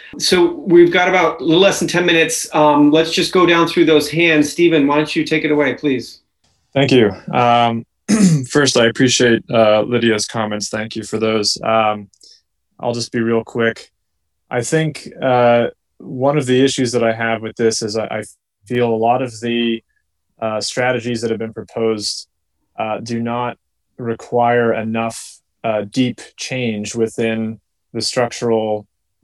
So we've got about a little less than 10 minutes. Let's just go down through those hands. Stephen, why don't you take it away, please? Thank you. First, I appreciate Lydia's comments. Thank you for those. I'll just be real quick. I think one of the issues that I have with this is I feel a lot of the strategies that have been proposed do not require enough deep change within the structural,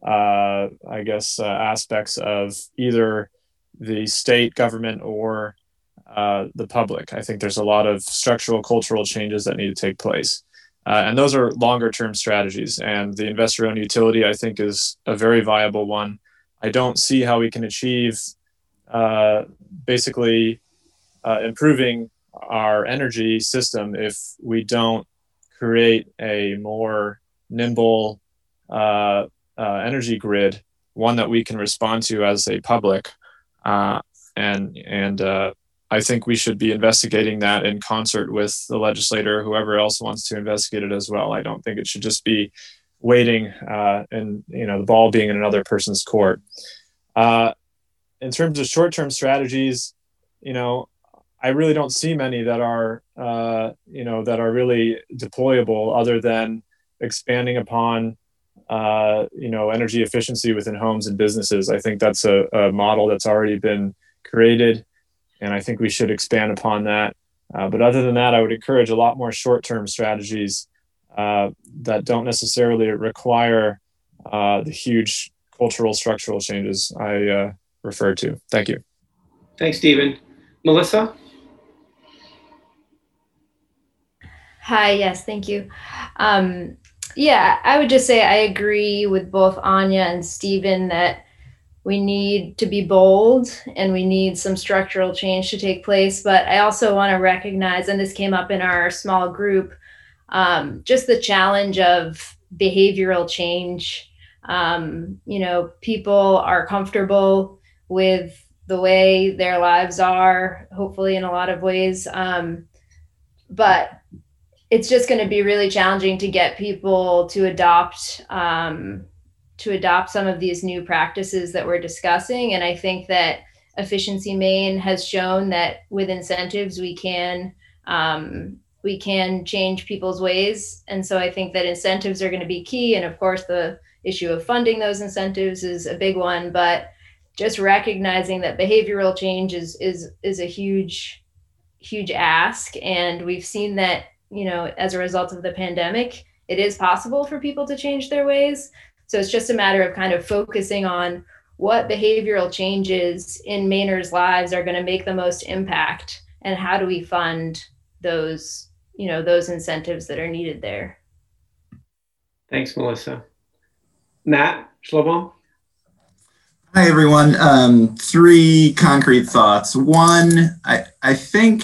aspects of either the state government or the public. I think there's a lot of structural, cultural changes that need to take place. And those are longer term strategies. And the investor owned utility, I think, is a very viable one. I don't see how we can achieve improving our energy system if we don't create a more nimble energy grid, one that we can respond to as a public. I think we should be investigating that in concert with the legislator, whoever else wants to investigate it as well. I don't think it should just be waiting and the ball being in another person's court. In terms of short-term strategies, I really don't see many that are really deployable other than expanding upon energy efficiency within homes and businesses. I think that's a model that's already been created, and I think we should expand upon that. But other than that, I would encourage a lot more short-term strategies that don't necessarily require the huge cultural structural changes I referred to. Thank you. Thanks, Stephen. Melissa? Hi, yes, thank you. I would just say I agree with both Anya and Stephen that we need to be bold and we need some structural change to take place. But I also want to recognize, and this came up in our small group, just the challenge of behavioral change. People are comfortable with the way their lives are, hopefully in a lot of ways. But it's just going to be really challenging to get people to adopt some of these new practices that we're discussing. And I think that Efficiency Maine has shown that with incentives, we can change people's ways. And so I think that incentives are going to be key. And of course, the issue of funding those incentives is a big one, but just recognizing that behavioral change is a huge ask. And we've seen that, as a result of the pandemic, it is possible for people to change their ways. So it's just a matter of kind of focusing on what behavioral changes in Mainers' lives are going to make the most impact, and how do we fund those incentives that are needed there. Thanks, Melissa. Matt Schlobohm? Hi, everyone. Three concrete thoughts. One, I think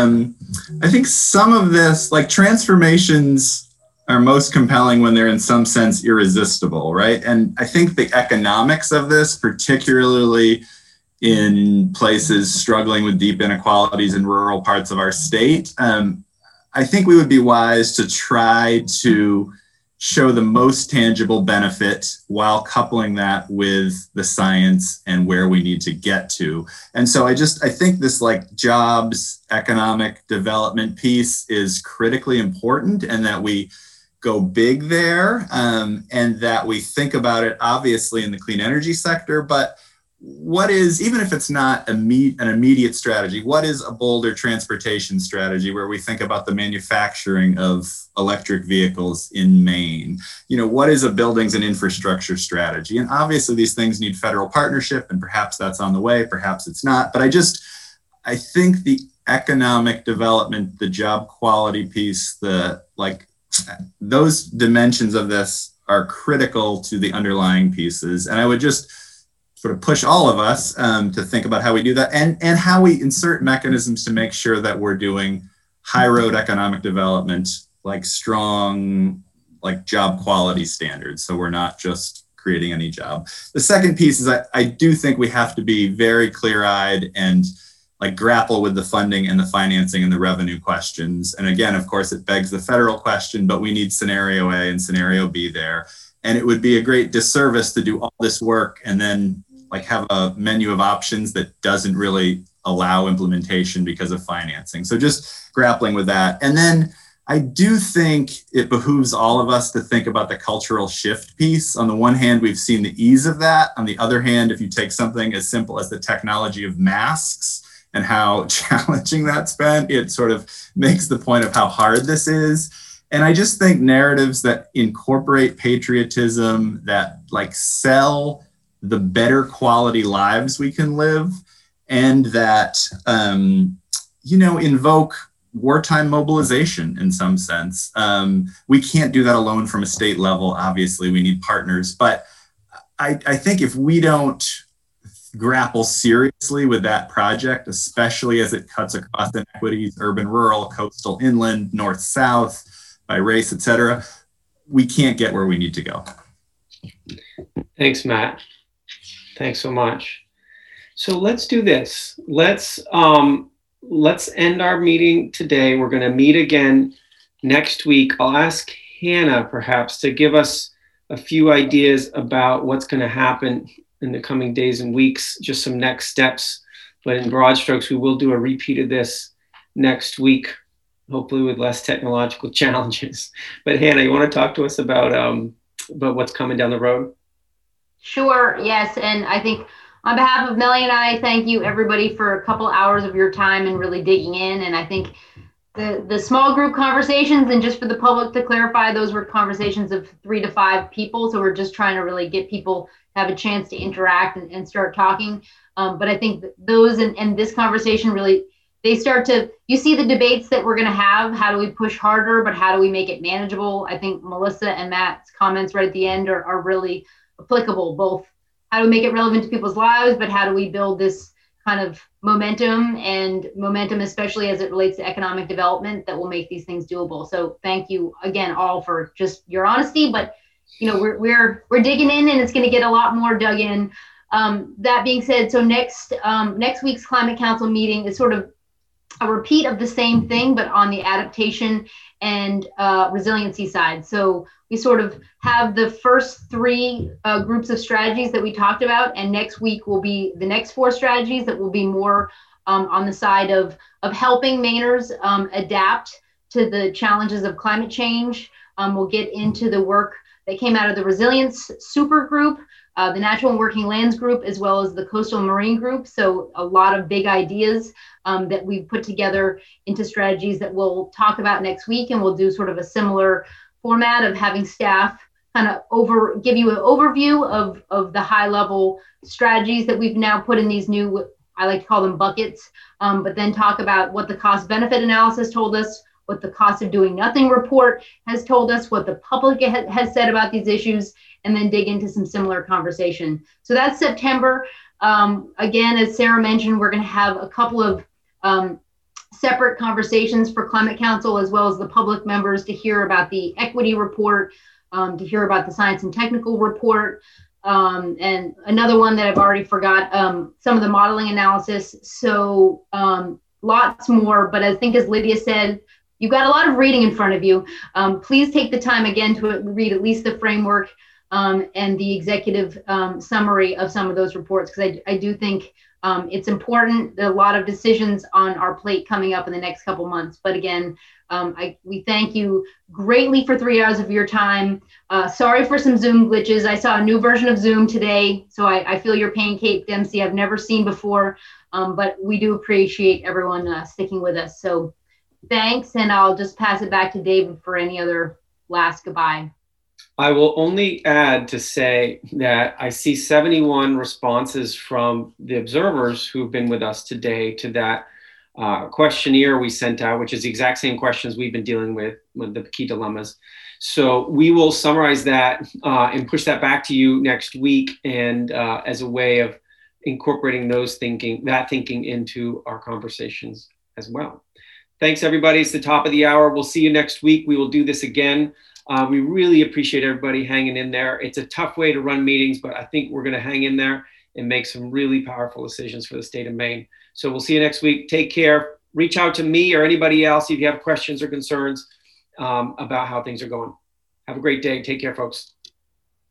some of this, like transformations, are most compelling when they're in some sense irresistible, right? And I think the economics of this, particularly in places struggling with deep inequalities in rural parts of our state, I think we would be wise to try to show the most tangible benefit while coupling that with the science and where we need to get to. And so I think this like jobs, economic development piece is critically important, and that we go big there, and that we think about it obviously in the clean energy sector, but what is, even if it's not an immediate strategy, what is a bolder transportation strategy where we think about the manufacturing of electric vehicles in Maine? What is a buildings and infrastructure strategy? And obviously these things need federal partnership, and perhaps that's on the way, perhaps it's not. But I think the economic development, the job quality piece, those dimensions of this are critical to the underlying pieces. And I would just sort of push all of us to think about how we do that, and how we insert mechanisms to make sure that we're doing high road economic development, like strong, like job quality standards. So we're not just creating any job. The second piece is I do think we have to be very clear-eyed and like grapple with the funding and the financing and the revenue questions. And again, of course, it begs the federal question, but we need scenario A and scenario B there. And it would be a great disservice to do all this work and then like have a menu of options that doesn't really allow implementation because of financing. So just grappling with that. And then I do think it behooves all of us to think about the cultural shift piece. On the one hand, we've seen the ease of that. On the other hand, if you take something as simple as the technology of masks and how challenging that's been, it sort of makes the point of how hard this is. And I just think narratives that incorporate patriotism, that like sell the better quality lives we can live, and that, invoke wartime mobilization in some sense. We can't do that alone from a state level. Obviously, we need partners. But I think if we don't grapple seriously with that project, especially as it cuts across inequities, urban, rural, coastal, inland, north, south, by race, et cetera, we can't get where we need to go. Thanks, Matt. Thanks so much. So let's do this. Let's end our meeting today. We're going to meet again next week. I'll ask Hannah perhaps to give us a few ideas about what's going to happen in the coming days and weeks, just some next steps. But in broad strokes, we will do a repeat of this next week, hopefully with less technological challenges. But Hannah, you want to talk to us about what's coming down the road? Sure, yes. And I think on behalf of Melly and I, thank you everybody for a couple hours of your time and really digging in. And I think the small group conversations, and just for the public to clarify, those were conversations of 3 to 5 people. So we're just trying to really get people to have a chance to interact and start talking. But I think those and this conversation really, they start to, you see the debates that we're going to have. How do we push harder, but how do we make it manageable? I think Melissa and Matt's comments right at the end are really applicable, both how do we make it relevant to people's lives, but how do we build this kind of momentum, especially as it relates to economic development, that will make these things doable. So thank you again all for just your honesty, but we're digging in, and it's going to get a lot more dug in. That being said, so next week's Climate Council meeting is sort of a repeat of the same thing, but on the adaptation and resiliency side. So we sort of have the first 3 groups of strategies that we talked about, and next week will be the next 4 strategies that will be more on the side of helping Mainers adapt to the challenges of climate change. We'll get into the work that came out of the Resilience Super Group, the Natural and Working Lands Group, as well as the Coastal Marine Group. So a lot of big ideas that we've put together into strategies that we'll talk about next week, and we'll do sort of a similar format of having staff kind of give you an overview of the high level strategies that we've now put in these new, I like to call them buckets, but then talk about what the cost benefit analysis told us, what the cost of doing nothing report has told us, what the public has said about these issues, and then dig into some similar conversation. So that's September. Again, as Sarah mentioned, we're going to have a couple of separate conversations for Climate Council, as well as the public members, to hear about the equity report, to hear about the science and technical report, and another one that I've already forgot, some of the modeling analysis. So lots more, but I think as Lydia said, you've got a lot of reading in front of you. Please take the time again to read at least the framework and the executive summary of some of those reports, because I do think it's important. There are a lot of decisions on our plate coming up in the next couple months. But again, we thank you greatly for 3 hours of your time. Sorry for some Zoom glitches. I saw a new version of Zoom today, so I feel your pain, Kate Dempsey. I've never seen before, but we do appreciate everyone sticking with us. So thanks, and I'll just pass it back to David for any other last goodbye. I will only add to say that I see 71 responses from the observers who've been with us today to that questionnaire we sent out, which is the exact same questions we've been dealing with the key dilemmas. So we will summarize that and push that back to you next week, and as a way of incorporating that thinking into our conversations as well. Thanks, everybody. It's the top of the hour. We'll see you next week. We will do this again. We really appreciate everybody hanging in there. It's a tough way to run meetings, but I think we're going to hang in there and make some really powerful decisions for the state of Maine. So we'll see you next week. Take care. Reach out to me or anybody else if you have questions or concerns about how things are going. Have a great day. Take care, folks.